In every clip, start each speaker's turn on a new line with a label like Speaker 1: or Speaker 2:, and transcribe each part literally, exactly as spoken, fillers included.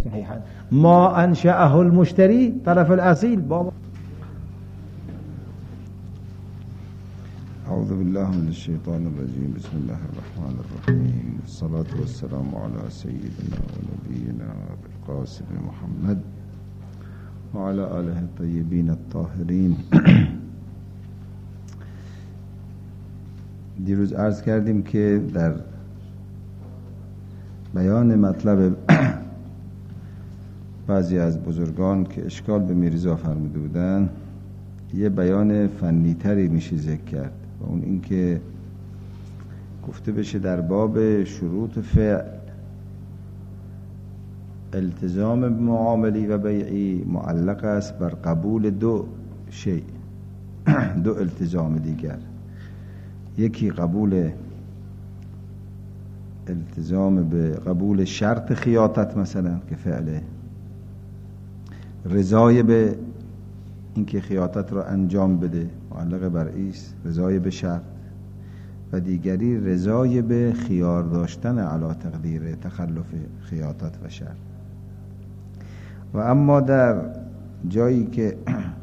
Speaker 1: صحیحا ما انشأه المشتری طرف الاصیل. بابا
Speaker 2: اعوذ بالله من الشیطان الرجیم. بسم الله الرحمن الرحیم. الصلاة والسلام علی سیدنا و نبینا بالقاسم محمد و علی آله الطیبین الطاهرین. دیروز عرض کردیم که در بیان مطلب بعضی از بزرگان که اشکال به میرزا فرموده بودن یه بیان فنی تری میشه ذکر کرد و اون این که گفته بشه در باب شروط فعل التزام معاملی و بیعی معلق است بر قبول دو شیء، دو التزام دیگر. یکی قبول التزام به قبول شرط خیاطت مثلا که فعله، رضای به اینکه خیاطت را انجام بده معلق بر ایست، رضای به شرط، و دیگری رضای به خیار داشتن علی تقدیر تخلف خیاطت و شرط. و اما در جایی که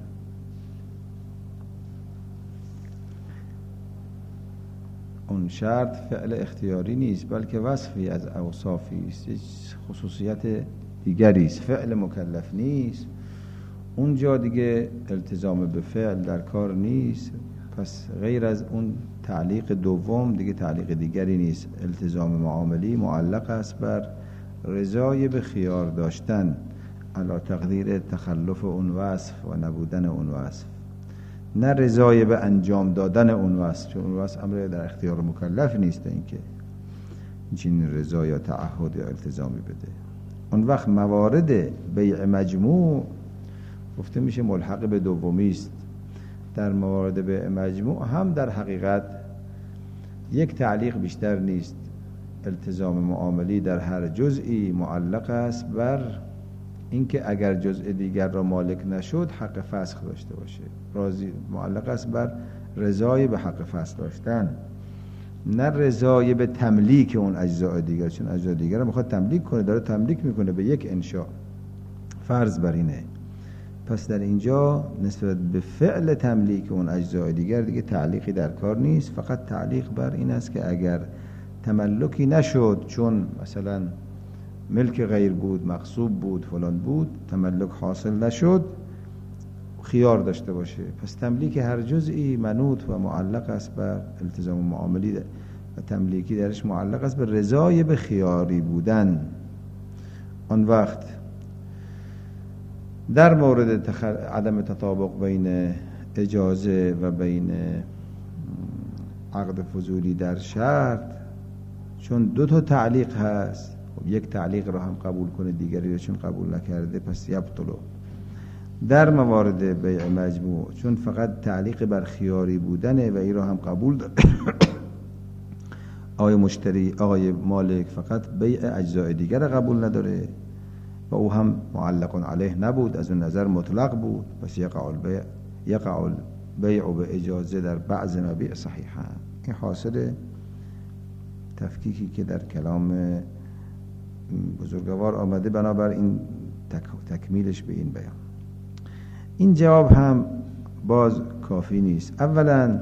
Speaker 2: اون شرط فعل اختیاری نیست بلکه وصفی از اوصافی است، خصوصیت دیگری است، فعل مکلف نیست، اونجا دیگه التزام به فعل در کار نیست. پس غیر از اون تعلیق دوم دیگه تعلیق دیگری نیست. التزام معاملی معلق است بر رضای به خیار داشتن علی تقدیر تخلف اون وصف و نبودن اون وصف، نه رضای به انجام دادن اون وصف، چون اون وصف امر در اختیار مکلف نیست اینکه چین رضا یا تعهد یا التزامی بده. اون وقت موارد بیع مجموع گفته میشه ملحق به دومی است. در موارد بیع مجموع هم در حقیقت یک تعلیق بیشتر نیست. التزام معاملی در هر جزئی معلق است بر اینکه اگر جزء دیگر را مالک نشد حق فسخ داشته باشه. راضی معلق است بر رضای به حق فسخ داشتن، نه رضای به تملیک اون اجزاء دیگر، چون اجزاء دیگر را میخواد تملیک کنه، داره تملیک میکنه به یک انشاء، فرض بر اینه. پس در اینجا نسبت به فعل تملیک اون اجزاء دیگر دیگه تعلیقی در کار نیست، فقط تعلیق بر این است که اگر تملکی نشد، چون مثلا ملک غیر بود، مغصوب بود، فلان بود، تملک حاصل نشد، خیار داشته باشه. پس تملیک هر جزئی منوط و معلق است بر التزام معاملی و تملیکی درش معلق است بر رضای به خیاری بودن. آن وقت در مورد تخل... عدم تطابق بین اجازه و بین عقد فضولی در شرط، چون دو تا تعلیق هست، خب یک تعلیق را هم قبول کنه دیگری را چون قبول نکرده پس یبطلو. در موارد بیع مجموع چون فقط تعلیق بر خیاری بودنه و این را هم قبول داره آقای مشتری آقای مالک فقط بیع اجزاء دیگر را قبول نداره و او هم معلق علیه نبود، از اون نظر مطلق بود، پس یقع البیع یقع البیع به اجازه در بعض مبیع صحیحا. این حاصل تفکیکی که در کلام بزرگوار آمده، بنابر این تک تکمیلش به این بیان. این جواب هم باز کافی نیست. اولا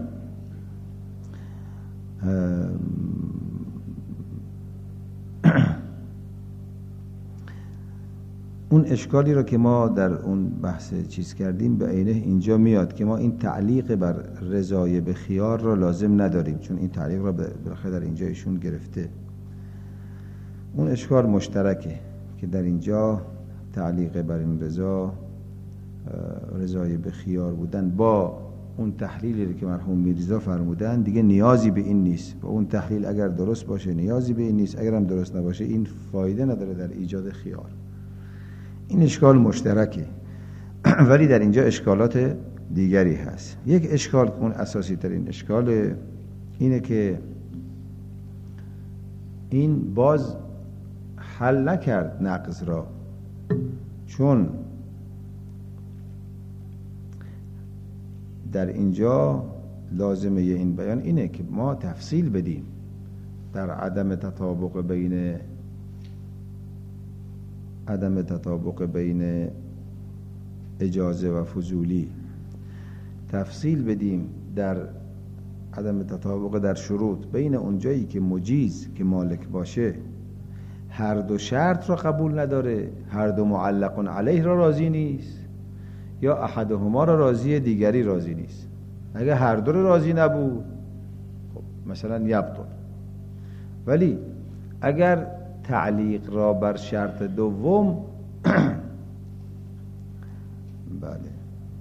Speaker 2: اون اشکالی رو که ما در اون بحث چیز کردیم به عینه اینجا میاد که ما این تعلیق بر رضای به خیار رو لازم نداریم، چون این تعلیق رو بالاخره در اینجا ایشون گرفته. اون اشکال مشترکه که در اینجا تعلیق بر این رضا رضای به خیار بودن با اون تحلیلی که مرحوم میرزا فرمودن دیگه نیازی به این نیست. و اون تحلیل اگر درست باشه نیازی به این نیست، اگر هم درست نباشه این فایده نداره در ایجاد خیار. این اشکال مشترکه ولی در اینجا اشکالات دیگری هست. یک اشکال که اون اساسی ترین اشکال اینه که این باز حل نکرد نقض را، چون در اینجا لازمه این بیان اینه که ما تفصیل بدیم در عدم تطابق بین عدم تطابق بین اجازه و فضولی تفصیل بدیم در عدم تطابق در شروط بین اونجایی که مجیز که مالک باشه هر دو شرط را قبول نداره، هر دو معلق علیه را راضی نیست، یا احدهما را راضی دیگری راضی نیست. اگه هر دو را راضی نبود خب مثلا یبطل. ولی اگر تعلیق را بر شرط دوم بله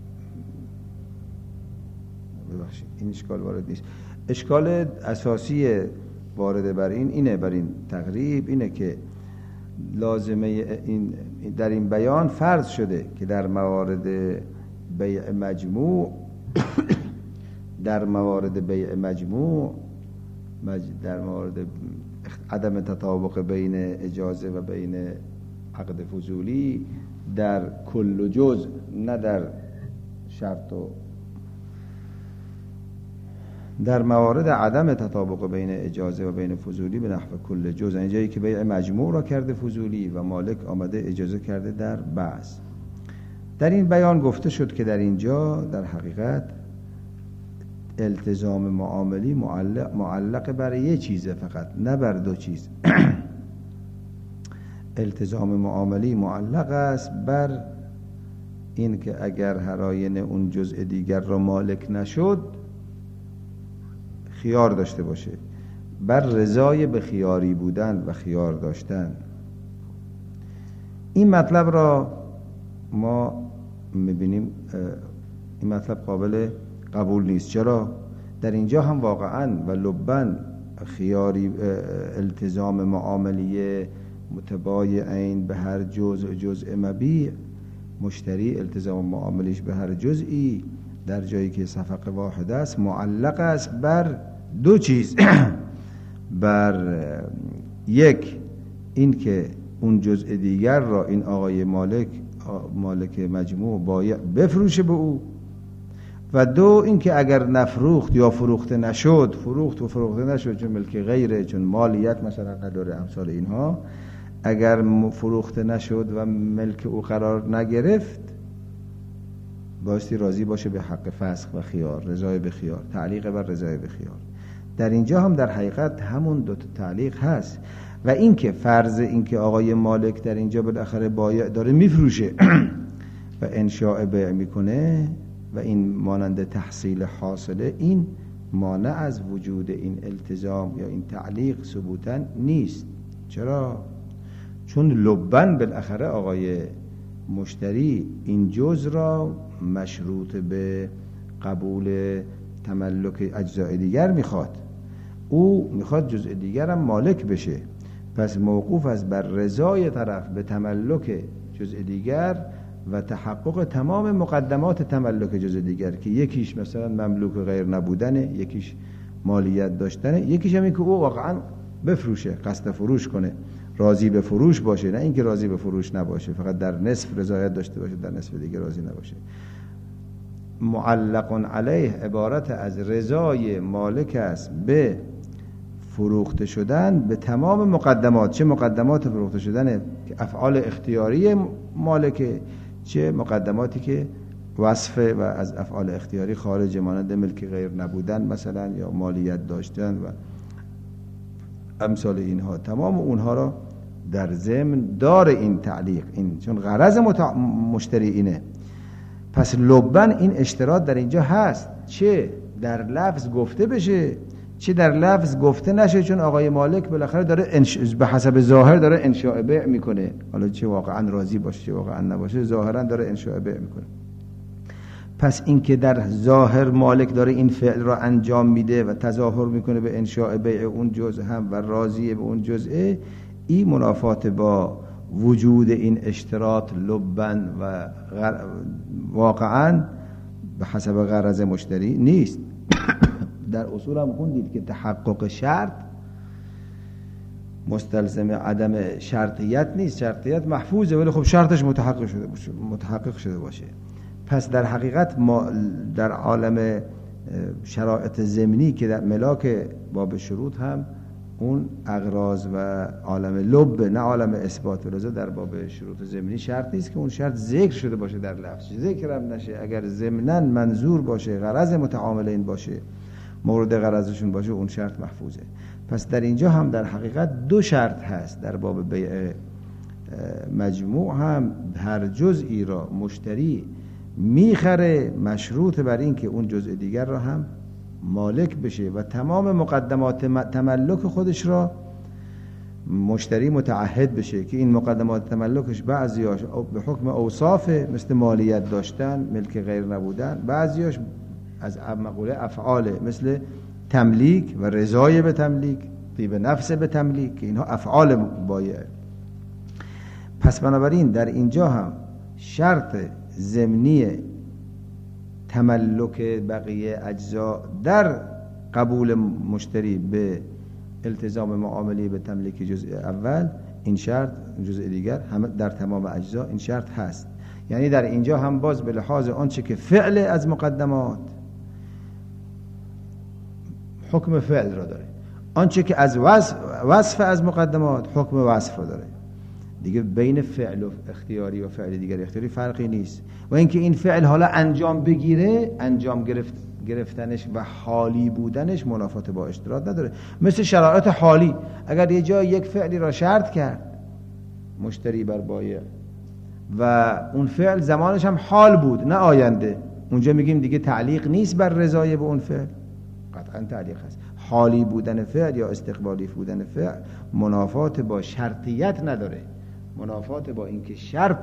Speaker 2: ببخشید این اشکال وارد نیست. اشکال اساسی وارد بر این اینه، بر این تقریب اینه که لازمه این در این بیان فرض شده که در موارد بیع مجموع در موارد بیع مجموع در مورد عدم تطابق بین اجازه و بین عقد فضولی در کل و جز، نه در شرط و در موارد عدم تطابق بین اجازه و بین فضولی به نحو کل جز، این جایی که بیع مجموع را کرده فضولی و مالک آمده اجازه کرده در بعض. در این بیان گفته شد که در اینجا در حقیقت التزام معاملی معلق, معلق بر یک چیزه فقط، نه بر دو چیز. التزام معاملی معلق است بر این که اگر هر آینه اون جزء دیگر را مالک نشد خیار داشته باشه، بر رضای به خیاری بودن و خیار داشتن. این مطلب را ما میبینیم این مطلب قابل قبول نیست. چرا؟ در اینجا هم واقعا و لبن خیاری التزام معاملی متبایعین به هر جزء جزء مبیع، مشتری التزام معاملیش به هر جزئی در جایی که صفقه واحد است معلق است بر دو چیز. بر یک این که اون جزء دیگر را این آقای مالک مالک مجموع بایع بفروشه به او، و دو این که اگر نفروخت یا فروخته نشد، فروخت و فروخته نشد چون ملک غیره، چون مالیت مثلا نداره، امثال اینها، اگر فروخته نشد و ملک او قرار نگرفت بایستی راضی باشه به حق فسخ و خیار، رضای به خیار، تعلیق بر رضای به خیار. در اینجا هم در حقیقت همون دو تا تعلیق هست. و این که فرض این که آقای مالک در اینجا بالاخره بایع داره میفروشه و انشاء بیع میکنه و این مانند تحصیل حاصله، این مانع از وجود این التزام یا این تعلیق ثبوتا نیست. چرا؟ چون لبن بالاخره آقای مشتری این جز را مشروط به قبول تملک اجزای دیگر میخواد، او میخواد جزء دیگر هم مالک بشه، پس موقوف از بر رضای طرف به تملک جزء دیگر و تحقق تمام مقدمات تملک جزء دیگر که یکیش مثلا مملوک غیر نبودنه، یکیش مالیت داشتنه، یکیش هم این که او واقعا بفروشه، قصد فروش کنه، راضی به فروش باشه، نه اینکه راضی به فروش نباشه، فقط در نصف رضایت داشته باشه، در نصف دیگه راضی نباشه. معلق علیه عبارت از رضای مالک است به فروخته شدن به تمام مقدمات، چه مقدمات فروخته شدن که افعال اختیاری مالکه، چه مقدماتی که وصفه و از افعال اختیاری خارج، مانند ملک غیر نبودن مثلا یا مالیت داشتن و امثال اینها، تمام اونها را در ضمن دار این تعلیق، این چون غرض متع... مشتری اینه. پس لبن این اشتراط در اینجا هست، چه در لفظ گفته بشه چه در لفظ گفته نشه، چون آقای مالک بالاخره داره انش... به حسب ظاهر داره انشاء بیع میکنه، حالا چه واقعا راضی باشه چه واقعا نباشه، ظاهرا داره انشاء بیع میکنه. پس این که در ظاهر مالک داره این فعل را انجام میده و تظاهر میکنه به انشاء بیع اون جزء هم و راضیه به اون جزء، این منافات با وجود این اشتراط لبن و غر... واقعا به حسب غرض مشتری نیست. در اصول هم خوندید که تحقق شرط مستلزم عدم شرطیت نیست، شرطیت محفوظه ولی خب شرطش متحقق شده باشه متحقق شده باشه. پس در حقیقت ما در عالم شرایط ضمنی که در ملاک باب شروط هم اون اغراض و عالم لب نه عالم اثبات و رضا در باب شروط ضمنی شرط نیست که اون شرط ذکر شده باشه در لفظ، ذکر هم نشه. اگر ضمناً منظور باشه، غرض متعاملین باشه، مورد غرضشون باشه، اون شرط محفوظه. پس در اینجا هم در حقیقت دو شرط هست. در باب بیع مجموع هم هر جزئی را مشتری میخره مشروط بر این که اون جزء دیگر را هم مالک بشه و تمام مقدمات تملک خودش را مشتری متعهد بشه که این مقدمات تملکش بعضیاش به حکم اوصافه، مثل مالیت داشتن، ملک غیر نبودن، بعضیاش از مقوله افعاله، مثل تملیک و رضای به تملیک، طیب نفس به تملیک، که اینها افعال بایعه. پس بنابراین در اینجا هم شرط ضمنی تملک بقیه اجزا در قبول مشتری به التزام معامله به تملیک جزء اول، این شرط جزء دیگر هم در تمام اجزا این شرط هست. یعنی در اینجا هم باز به لحاظ آنچه که فعل از مقدمات حکم فعل را داره، آنچه که از وصف, وصف از مقدمات حکم وصف را داره. دیگه بین فعل و اختیاری و فعل دیگر اختیاری فرقی نیست. و اینکه این فعل حالا انجام بگیره، انجام گرفت گرفتنش و حالی بودنش منافات با اشتراط نداره. مثل شرایط حالی، اگر یه جای یک فعلی را شرط کرد مشتری بر بایع و اون فعل زمانش هم حال بود نه آینده، اونجا میگیم دیگه تعلیق نیست بر رضای به اون فعل، قطعا تعلیق هست. حالی بودن فعل یا استقبالی بودن فعل منافات با شرطیت نداره، منافات با اینکه شرط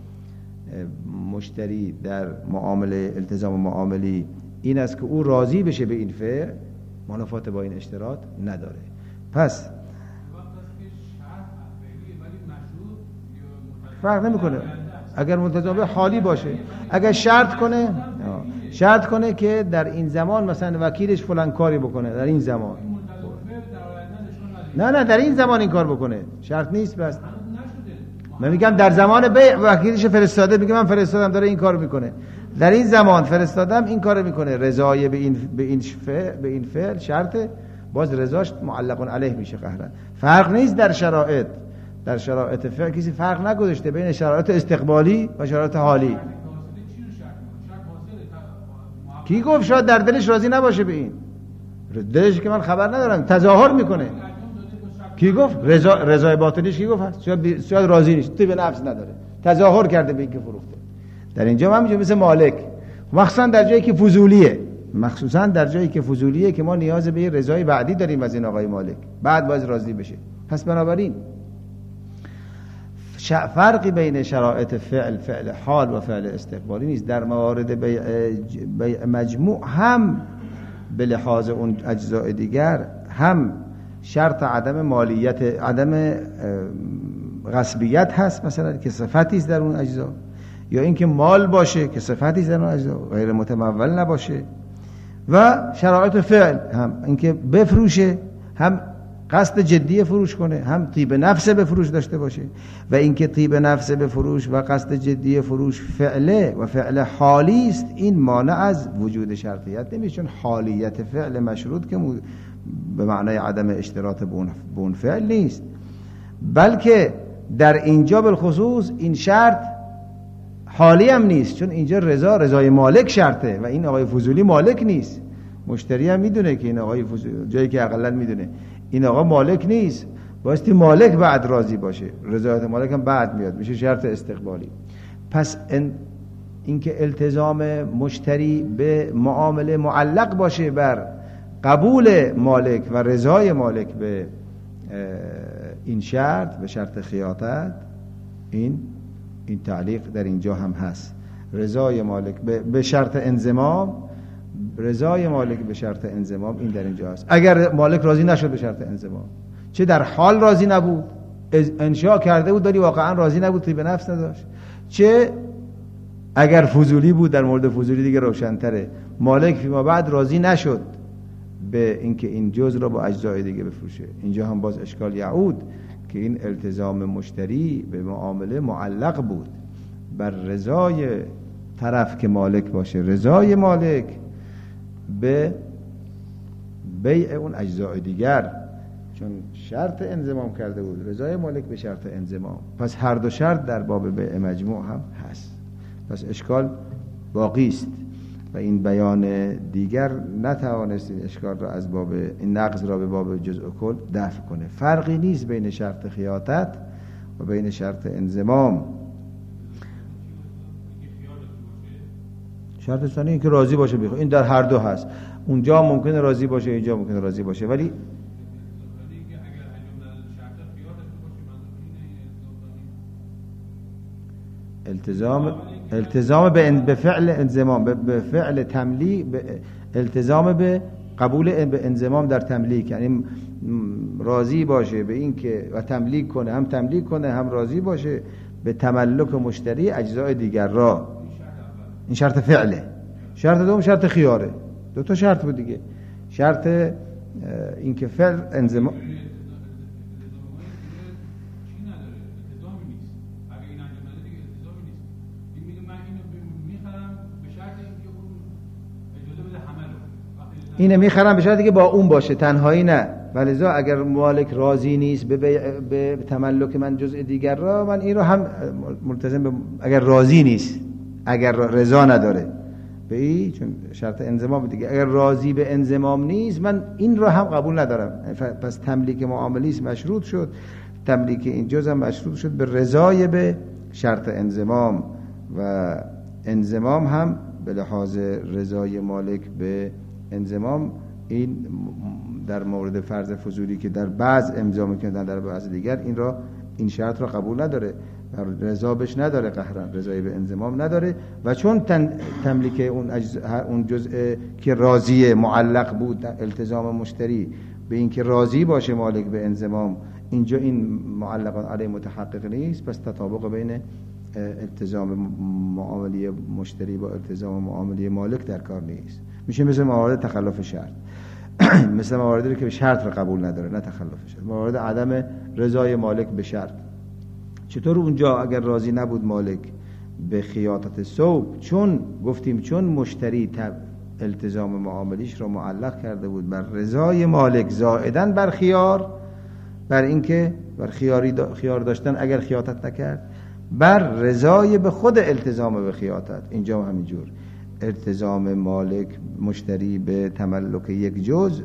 Speaker 2: مشتری در معامله التزام معاملی این است که او راضی بشه به این فعل، منافات با این اشتراط نداره. پس فرق نمیکنه اگر ملتزم به حالی باشه. اگر شرط کنه شرط کنه که در این زمان مثلا وکیلش فلان کاری بکنه، در این زمان نه نه در این زمان این کار بکنه، شرط نیست. بس من میگم در زمان بیع وکیلش فرستاده، میگم من فرستادم داره این کار میکنه، در این زمان فرستادم این کار میکنه، رضای به این به این فعل به این فعل شرطه، باز رضاش معلق علیه میشه قهرن. فرق نیست در شرایط، در شرایط فعل کسی فرق نگذاشته بین شرایط استقبالی و شرایط حالی. کی گفت شاید در دلش راضی نباشه به این؟ دلش که من خبر ندارم، تظاهر میکنه. کی گفت؟ رضا رضای باطنیش کی گفت؟ شاید شاید راضی نیست، تو به نفس نداره، تظاهر کرده به اینکه فروخته. در اینجا من میگم مثل مالک، مخصوصا در جایی که فضولیه، مخصوصا در جایی که فضولیه که ما نیاز به رضای بعدی داریم از این آقای مالک، بعد باید راضی بشه. پس بنابراین فرقی بین شرایط فعل فعل حال و فعل استقبالی نیست. در موارد بیع, بیع مجموع هم به لحاظ اون اجزاء دیگر هم شرط عدم مالیت، عدم غصبیت هست، مثلا که صفتی است در اون اجزا، یا اینکه مال باشه که صفتی است در اون اجزا، غیر متمول نباشه. و شرایط فعل هم اینکه بفروشه، هم قصد جدی فروش کنه، هم طیب نفس به فروش داشته باشه. و اینکه طیب نفس به فروش و قصد جدی فروش فعله و فعل حالی است، این مانع از وجود شرطیت نمیشه، چون حالیت فعل مشروط که به معنای عدم اشتراط به اون فعل نیست، بلکه در اینجا بالخصوص این شرط حالی هم نیست، چون اینجا رضا رضای مالک شرطه و این آقای فضولی مالک نیست. مشتری هم میدونه که این آقای فضولی، جایی که اقلا میدونه این آقا مالک نیست، بایستی مالک بعد راضی باشه، رضایت مالک هم بعد میاد، میشه شرط استقبالی. پس این اینکه التزام مشتری به معامله معلق باشه بر قبول مالک و رضای مالک به این شرط، به شرط خیاطت، این این تعلیق در اینجا هم هست. رضای مالک به شرط انضمام، رضای مالک به شرط انضمام این در اینجا هست. اگر مالک راضی نشد به شرط انضمام، چه در حال راضی نبود، انشاء کرده بود ولی واقعا راضی نبود، طیب نفس نداشت، چه اگر فضولی بود، در مورد فضولی دیگه روشن‌تره، مالک فیما بعد راضی نشد به اینکه این جز را با اجزای دیگه بفروشه، اینجا هم باز اشکال یعود که این التزام مشتری به معامله معلق بود بر رضای طرف که مالک باشه، رضای مالک به بیع اون اجزای دیگر، چون شرط انضمام کرده بود، رضای مالک به شرط انضمام، پس هر دو شرط در باب بیع مجموع هم هست، پس اشکال باقی است و این بیان دیگر نتوانست این اشکال را از باب این نقض را به باب جزء و کل دفع کنه. فرقی نیست بین شرط خیاطت و بین شرط انضمام. شرط ثانی این که راضی باشه بخواد، این در هر دو هست، اونجا ممکنه راضی باشه اینجا ممکنه راضی باشه، ولی التزام التزام به فعل انضمام، به فعل تملیک، التزام به قبول به انضمام در تملیک، یعنی راضی باشه به این که و تملیک کنه، هم تملیک کنه هم راضی باشه به تملک مشتری اجزای دیگر را. این شرط فعله. شرط دوم شرط خیاره. دو تا شرط بود دیگه. شرط این که فعل انضمام اینه میخرم به شرطی که با اون باشه، تنهایی نه. ولذا اگر مالک راضی نیست به, به, به تملک من جزء دیگر را، من این رو هم ملتزم به، اگر راضی نیست، اگر رضا نداره به این، چون شرط انضمام دیگه، اگر راضی به انضمام نیست من این رو هم قبول ندارم. پس تملیک معاملی است مشروط شد، تملیک این جزء هم مشروط شد به رضای به شرط انضمام، و انضمام هم به لحاظ رضای مالک به انضمام، این در مورد فرض فضولی که در بعض امضا میکنن در بعض دیگر این را این شرط را قبول نداره و رضا بهش نداره، قهرن رضای به انضمام نداره. و چون تملیک اون اون جزء که راضی معلق بود التزام مشتری به این که راضی باشه مالک به انضمام، اینجا این معلقان علیه متحقق نیست، پس تطابق بین التزام معاملی مشتری با التزام معاملی مالک در کار نیست. میشه مثل موارد تخلف شرط مثل مواردی که به شرط رو قبول نداره، نه تخلف شرط، موارد عدم رضای مالک به شرط. چطور اونجا اگر راضی نبود مالک به خیاطت ثوب، چون گفتیم چون مشتری التزام معاملیش رو معلق کرده بود بر رضای مالک زائداً بر خیار، بر اینکه بر خیاری دا خیار داشتن اگر خیاطت نکرد، بر رضای به خود التزام به خیاطت. اینجا هم همینجور التزام مالک مشتری به تملک یک جزء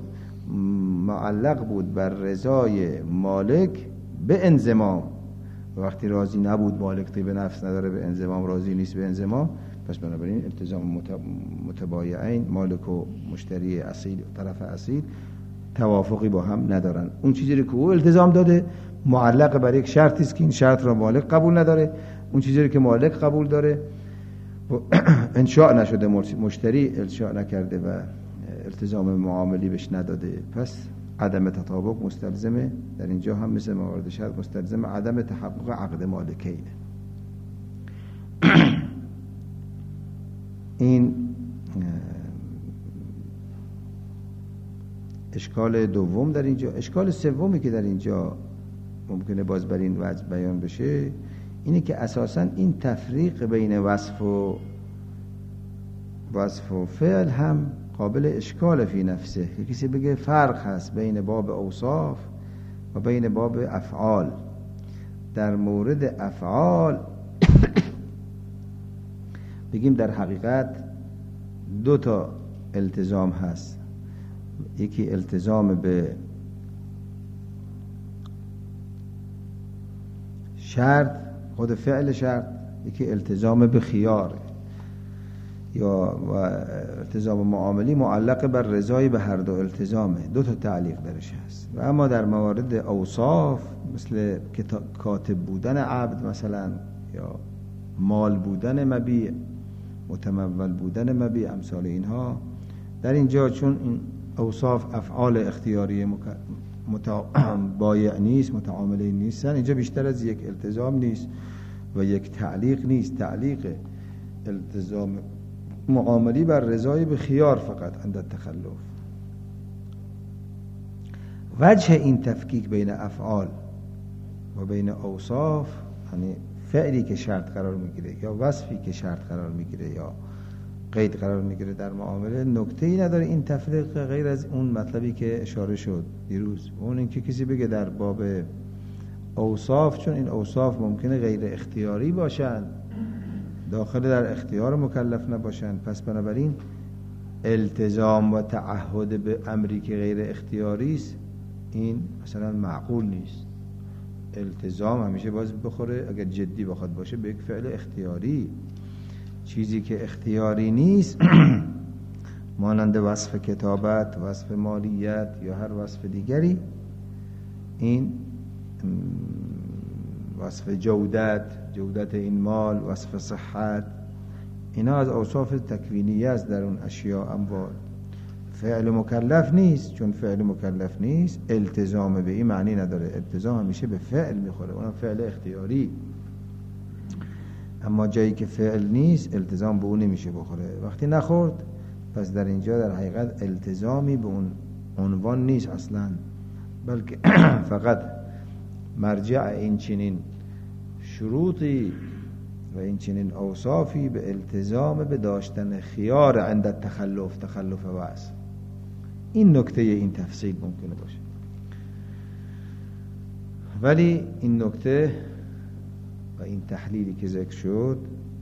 Speaker 2: معلق بود بر رضای مالک به انضمام. وقتی راضی نبود مالک، طیب نفس نداره به انضمام، راضی نیست به انضمام، پس بنابراین التزام متبایعین، مالک و مشتری اصیل، طرف اصیل، توافقی با هم ندارن. اون چیزی که او التزام داده معلق بر یک شرطی است که این شرط را مالک قبول نداره، اون چیزی که مالک قبول داره انشاء نشده، مشتری انشاء نکرده و التزام معاملی بهش نداده، پس عدم تطابق مستلزمه در اینجا هم مثل موارد شرط مستلزم عدم تحقق عقد مالکینه. این اشکال دوم در اینجا. اشکال سومی که در اینجا ممکنه باز بر این وجه بیان بشه اینه که اساساً این تفریق بین وصف و وصف و فعل هم قابل اشکال فی نفسه. کسی بگه فرق هست بین باب اوصاف و بین باب افعال. در مورد افعال بگیم در حقیقت دو تا التزام هست، یکی التزام به شرط، خود فعل شرط، یکی التزام به خیار یا و التزام معاملی معلق بر رضای به هر دو التزامه، دو تا تعلیق درش هست. و اما در موارد اوصاف مثل کاتب بودن عبد مثلا، یا مال بودن مبیع، متمول بودن مبیع، امثال اینها، در اینجا چون این اوصاف افعال اختیاری متبایع نیست، متعامله نیستن، اینجا بیشتر از یک التزام نیست و یک تعلیق نیست، تعلیق التزام معاملی بر رضای به خیار فقط عند التخلف. وجه این تفکیک بین افعال و بین اوصاف، یعنی فعلی که شرط قرار میگیره یا وصفی که شرط قرار میگیره یا قید قرار میگیره در معامله، نکته‌ای نداره این تفریق غیر از اون مطلبی که اشاره شد دیروز. اون اینکه کسی بگه در باب اوصاف، چون این اوصاف ممکنه غیر اختیاری باشن، داخل در اختیار مکلف نباشن، پس بنابراین التزام و تعهد به امری که غیر اختیاری است این مثلا معقول نیست. التزام همیشه باز بخوره اگر جدی بخواد باشه به یک فعل اختیاری. چیزی که اختیاری نیست مانند وصف کتابت، وصف مالیت یا هر وصف دیگری، این وصف جودت، جودت این مال، وصف صحت، اینا از اوصاف تکوینیه است در اون اشیاء اموال. فعل مکلف نیست، چون فعل مکلف نیست التزام به این معنی نداره. التزام همیشه به فعل میخوره، اونم فعل اختیاری. اما جایی که فعل نیست التزام به اون نمیشه بخوره. وقتی نخورد پس در اینجا در حقیقت التزامی به اون عنوان نیست اصلا، بلکه فقط مرجع این چنین شروطی و این چنین اوصافی به التزام به داشتن خیار عند تخلف، تخلف وصف. این نکته این تفصیل ممکنه باشه، ولی این نکته و این تحلیلی که ذکر شد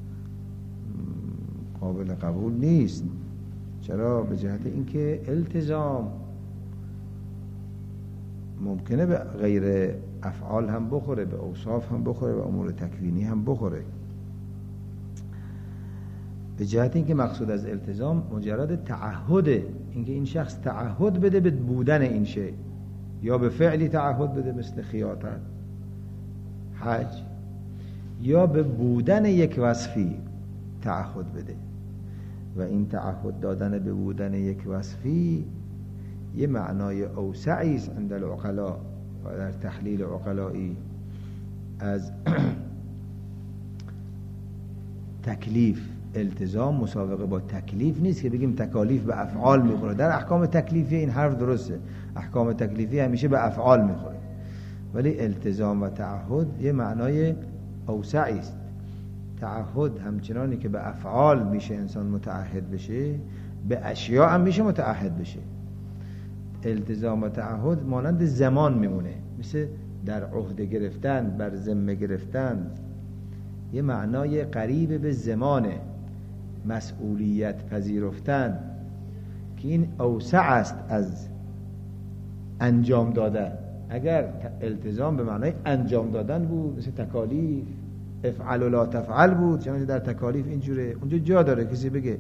Speaker 2: قابل قبول نیست. چرا؟ به جهت اینکه التزام ممکنه به غیر افعال هم بخوره، به اوصاف هم بخوره و امور تکوینی هم بخوره. به جهت اینکه مقصود از التزام مجرد تعهده، اینکه این شخص تعهد بده به بودن این شی، یا به فعلی تعهد بده مثل خیاطت، حج، یا به بودن یک وصفی تعهد بده. و این تعهد دادن به بودن یک وصفی یه معنای اوسعی است عند العقلاء و در تحلیل عقلایی از تکلیف. التزام مسابقه با تکلیف نیست که بگیم تکالیف به افعال میخوره. در احکام تکلیفی این حرف درسته، احکام تکلیفی همیشه به افعال میخوره، ولی التزام و تعهد یه معنای اوسعی است. تعهد همچنانی که به افعال میشه انسان متعهد بشه، به اشیاء هم میشه متعهد بشه. التزام و تعهد مانند زمان میمونه، مثل در عهده گرفتن، بر ذمه گرفتن، یه معنای قریب به زمانه. مسئولیت پذیرفتن که این اوسع است از انجام دادن. اگر التزام به معنای انجام دادن بود مثل تکالیف، افعل و لا تفعل بود، چون در تکالیف اینجوره، اونجا جا داره کسی بگه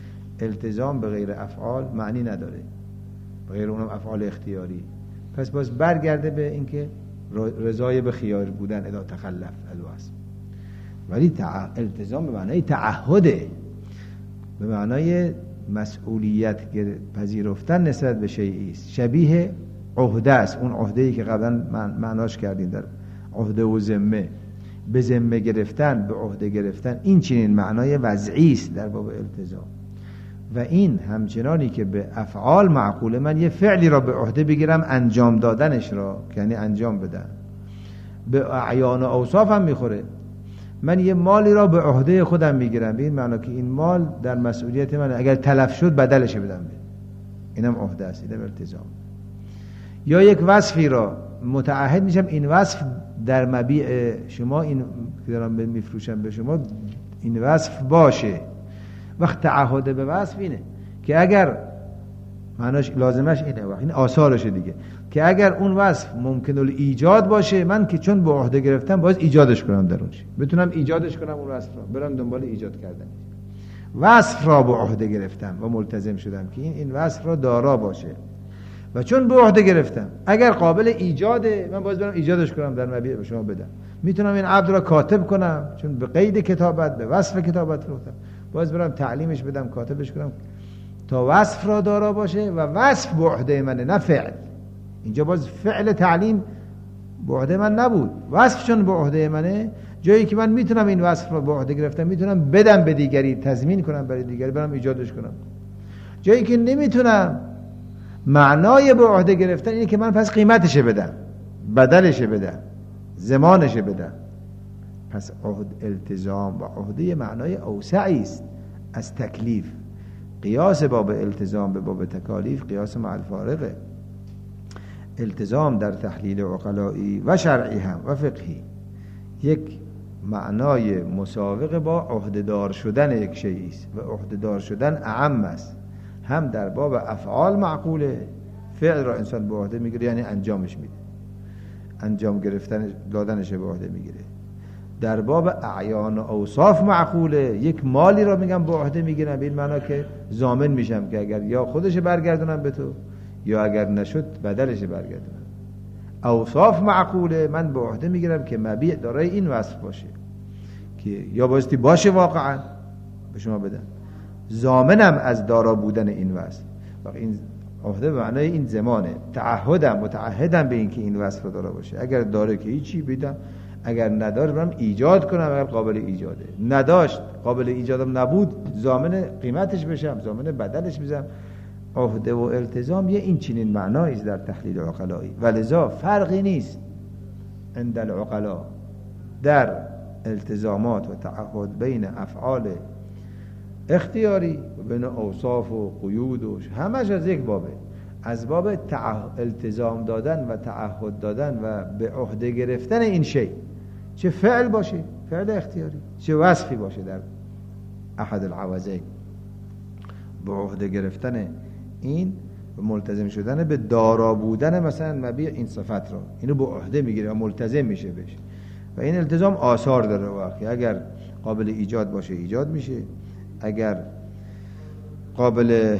Speaker 2: التزام به غیر افعال معنی نداره، به غیر اونم افعال اختیاری. پس باز برگرده به اینکه رضای به خیار بودن اذا تخلف الوصف. ولی التزام به معنای تعهده، به معنای مسئولیت پذیرفتن نسبت به شیئی است، شبیه عهده است. اون عهده‌ای که قبلا معناش کردیم در عهده و ذمه، به ذمه گرفتن، به عهده گرفتن، این چنین معنای وضعی است در باب التزام. و این همچنانی که به افعال معقوله، من یه فعلی را به عهده بگیرم انجام دادنش را، یعنی انجام بدم، به اعیان و اوصاف هم میخوره. من یه مالی را به عهده خودم میگیرم به این معنا که این مال در مسئولیت من، اگر تلف شد بدلش بدم، اینم عهده است، اینم التزام. یا یک وصفی را متعهد میشم این وصف در مبیع شما، این که دارم میفروشم به شما، این وصف باشه. وقت تعهد به وصف اینه که اگر معناش لازمش اینه، وقت این آثارشه دیگه، که اگر اون وصف ممکن الایجاد باشه، من که چون به عهده گرفتم باید ایجادش کنم، در اونش بتونم ایجادش کنم، اون وصف را برم دنبال ایجاد کردن. وصف را به عهده گرفتم و ملتزم شدم که این این وصف را دارا باشه، و چون به عهده گرفتم اگر قابل ایجاده من باید برم ایجادش کنم، در مبیع به شما بدم. میتونم این عبد را کاتب کنم، چون به قید کتابت، به وصف کتابت فروختم، باید برم تعلیمش بدم، کاتبش کنم تا وصف را دارا باشه و وصف به عهده منه، نه فعل. اینجا باز فعل تعلیم به عهده من نبود، وصف چون به عهده منه، جایی که من میتونم این وصف را به عهده گرفتم میتونم بدم به دیگری، تضمین کنم برای دیگری، برم ایجادش کنم. جایی که نمیتونم، معنای به عهده گرفتن اینه که من پس قیمتش بدم، بدلش بدم، زمانش بدم. پس عهد التزام و عهده معنای اوسعی است از تکلیف. قیاس باب التزام به باب تکالیف قیاس مع الفارقه. التزام در تحلیل عقلایی و شرعی هم و فقهی یک معنای مساوق با عهده‌دار شدن یک شیء است و عهده‌دار شدن اعم است. هم در باب افعال معقوله، فعل را انسان به عهده میگیره یعنی انجامش میده، انجام گرفتن دادنش به عهده میگیره. در باب اعیان و اوصاف معقوله، یک مالی را میگم به عهده میگیرم به این معنا که ضامن میشم که اگر یا خودش برگردونم به تو یا اگر نشد بدلش برگردونم. اوصاف معقوله، من به عهده میگیرم که مبیع دارای این وصف باشه که یا بایستی باشه واقعا به شما بدم، ضامنم از دارا بودن این وصف. و این عهده به معنای این زمانه، تعهدم متعهدم به این که این وصف رو دارا باشه. اگر داره که هیچی بدم، اگر نداره برم ایجاد کنم اگر قابل ایجاده، نداشت قابل ایجادم نبود ضامن قیمتش بشم، ضامن بدلش بزنم. عهده و التزام یه این چنین معنایی است در تحلیل عقلایی و لذا فرقی نیست عند العقلا در التزامات و تعهد بین افعال اختیاری و بین اوصاف و قیود و همش از یک بابه، از باب التزام دادن و تعهد دادن و به عهده گرفتن این شی، چه فعل باشه فعل اختیاری، چه وصفی باشه در احد العوضین، به عهده گرفتن این و ملتزم شدن به دارا بودن مثلا مبیع این صفت رو، اینو به عهده میگیره و ملتزم میشه بهش. و این التزام آثار داره واقعی، اگر قابل ایجاد باشه ایجاد میشه، اگر قابل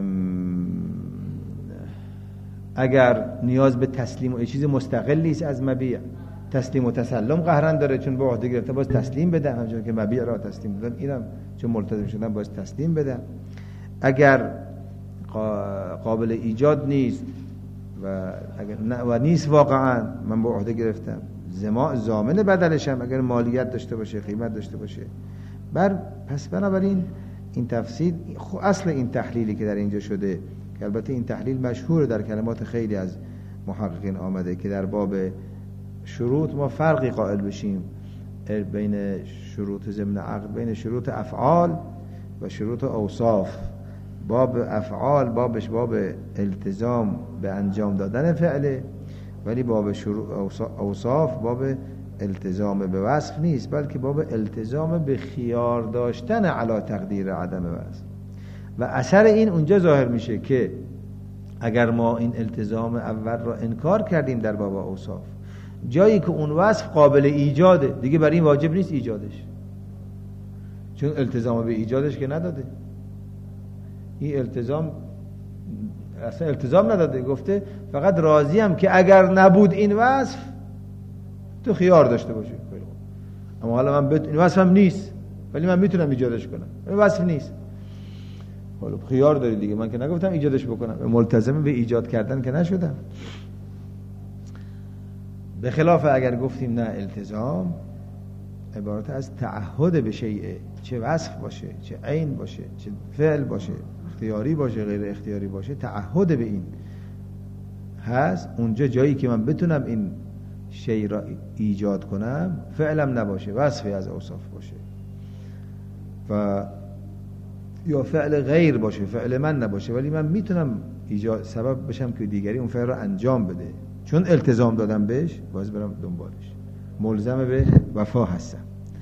Speaker 2: اگر نیاز به تسلیم و یه چیز مستقلی است از مبیع، تسلیم و تسلم قهرن داره چون به عهده گرفته باز تسلیم بدم، همچنان که مبیع را تسلیم دادم اینم چون ملتزم شدن باز تسلیم بدم. اگر قابل ایجاد نیست و اگر و نیست واقعا من به عهده گرفتم، ضامن بدلشم اگر مالیت داشته باشه قیمت داشته باشه. بر پس بنابراین این تفسیر اصل این تحلیلی که در اینجا شده که البته این تحلیل مشهور در کلمات خیلی از محققین آمده که در باب شروط ما فرقی قائل بشیم بین شروط ضمن عقد، بین شروط افعال و شروط اوصاف. باب افعال بابش باب التزام به انجام دادن فعله، ولی باب اوصاف باب التزام به وصف نیست، بلکه باب التزام به خیار داشتن علی تقدیر عدم وصف. و اثر این اونجا ظاهر میشه که اگر ما این التزام اول را انکار کردیم در باب اوصاف، جایی که اون وصف قابل ایجاده دیگه برای این واجب نیست ایجادش، چون التزام به ایجادش که نداده. این التزام اصلا التزام نداده، گفته فقط راضیم که اگر نبود این وصف تو خیار داشته باشی. اما حالا من بت... این وصفم نیست ولی من میتونم ایجادش کنم، این وصف نیست، حالا خیار داری دیگه، من که نگفتم ایجادش بکنم، ملتزم به ایجاد کردن که نشدم. به خلاف اگر گفتیم نه التزام عبارت از تعهد به شیء، چه وصف باشه چه عین باشه چه فعل باشه، اختیاری باشه غیر اختیاری باشه، تعهد به این هست. اونجا جایی که من بتونم این شیء را ایجاد کنم فعلم نباشه، وصفی از اوصاف باشه و یا فعل غیر باشه فعل من نباشه، ولی من میتونم ایجاد سبب بشم که دیگری اون فعل را انجام بده، چون التزام دادم بهش باز برم دنبالش، ملزم به وفا هستم.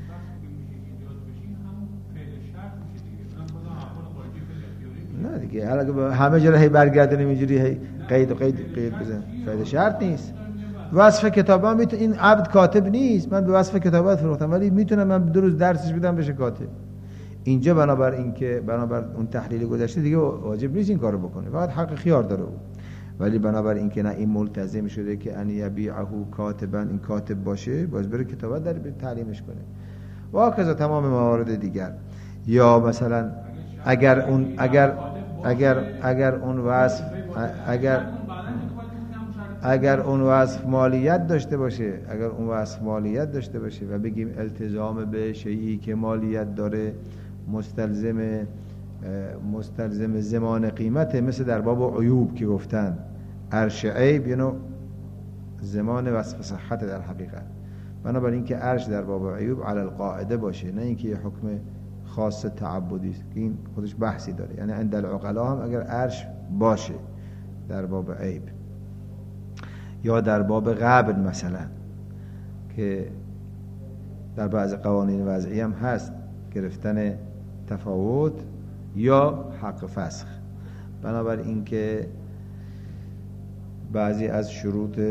Speaker 2: نه دیگه حالا همه جا هی برگردونیم اینجوری هی قید و قید قید بزن، فعل شرط نیست. وصف کتابم میتونه، این عبد کاتب نیست، من به وصف کتابت فروختم ولی میتونم من دو روز درسش بدم بشه کاتب. اینجا بنابر این که بنابر اون تحلیل گذشته دیگه واجب نیست این کارو بکنه، فقط حق خیار داره او. ولی بنابر این که نه این ملتزم شده که ان یبیعه کاتبا، این کاتب باشه باز بره کتابت در تعلیمش کنه و هكذا تمام موارد دیگر. یا مثلا اگر اون اگر اگر اگر اون وصف اگر اگر اون وصف مالیت داشته باشه اگر اون وصف مالیت داشته باشه و بگیم التزام به شیئی که مالیت داره مستلزم مستلزم زمان قیمته، مثل در باب عیوب که گفتن عرش عیب یعنی زمان وصف صحت در حقیقت، بنابراین که عرش در باب عیوب علی القاعده باشه، نه اینکه یه حکم خاص تعبدی است که این خودش بحثی داره. یعنی عند العقلا هم اگر عرش باشه در باب عیب، یا در باب قبل مثلا که در بعض قوانین وضعی هم هست گرفتن تفاوت یا حق فسخ. بنابراین که بعضی از شروط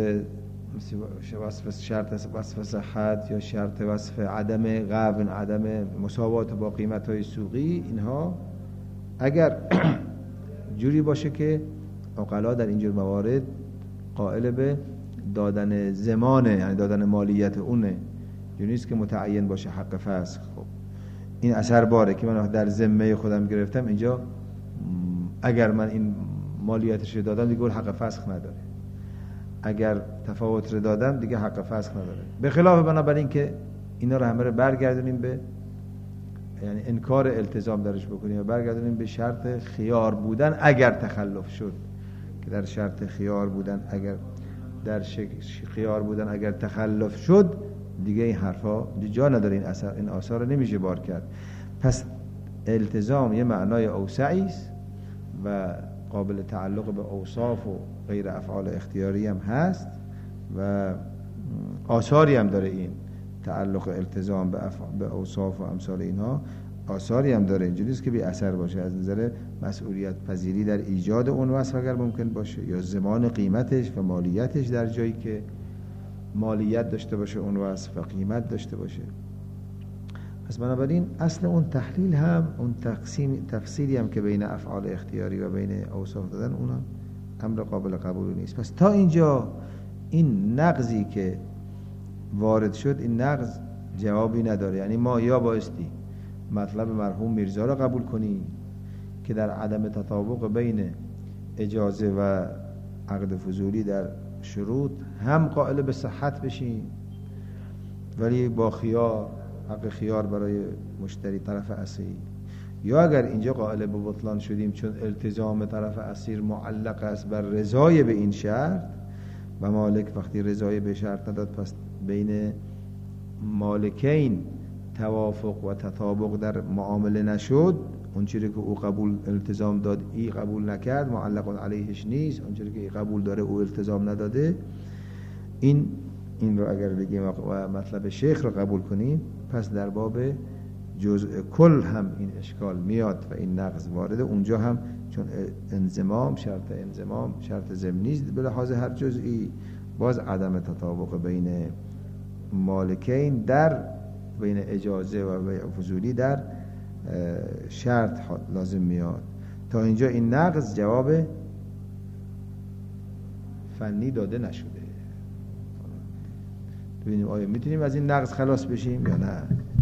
Speaker 2: وصف شرط وصف صحت یا شرط وصف عدم قبل، عدم مساوات با قیمت‌های سوقی، اینها اگر جوری باشه که عقلا در اینجور موارد قائل به دادن زمانه، یعنی دادن مالیت اونه، جوری نیست که متعین باشه حق فسخ. خب این اثر باره که من در ذمه خودم گرفتم، اینجا اگر من این مالیتش رو دادم دیگه حق فسخ نداره، اگر تفاوت رو دادم دیگه حق فسخ نداره. به خلاف بنابراین که اینا رو همه رو برگردونیم به، یعنی انکار التزام درش بکنیم و برگردونیم به شرط خیار بودن اگر تخلف شد، که در شرط خیار بودن اگر در خیار بودن اگر تخلف شد دیگه این حرفا جا نداره، این اثر این آثار رو نمیشه بار کرد. پس التزام یه معنای اوسعی است و قابل تعلق به اوصاف و غیر افعال اختیاری هم هست و آثاری هم داره. این تعلق التزام به, به اوصاف و امثال اینها آثاری هم داره، اینجوری است که بی اثر باشه از نظر مسئولیت پذیری در ایجاد اون وصف اگر ممکن باشه، یا زمان قیمتش و مالیتش در جایی که مالیت داشته باشه اون وصف و قیمت داشته باشه. پس بنابراین اصل اون تحلیل هم اون تقسیم تفصیلی هم که بین افعال اختیاری و بین اوصاف دادن، اون هم امر قابل قبول نیست. پس تا اینجا این نقضی که وارد شد، این نقض جوابی نداره. یعنی ما یا بایستی مطلب مرحوم میرزا را قبول کنیم که در عدم تطابق بین اجازه و عقد فضولی در شروط هم قائل به صحت بشیم، ولی با خیار، حق خیار برای مشتری طرف اصیل، یا اگر اینجا قائل به بطلان شدیم چون التزام طرف اسیر معلق است بر رضای به این شرط و مالک وقتی رضای به شرط نداد، پس بین مالکین توافق و تطابق در معامله نشد، اون چیزی که او قبول التزام داد ای قبول نکرد، معلق علیهش نیست، اون چیزی که ای قبول داره او التزام نداده. این این رو اگر بگیم و مطلب شیخ رو قبول کنیم، پس در باب جزء کل هم این اشکال میاد و این نقض وارده. اونجا هم چون انضمام شرط انضمام شرط ضمنی است به لحاظ هر جزئی، باز عدم تطابق بین مالکین در بین اجازه و بیع فضولی در شرط لازم میاد. تا اینجا این نقض جواب فنی داده نشده. ببینیم آیا میتونیم از این نقض خلاص بشیم یا نه.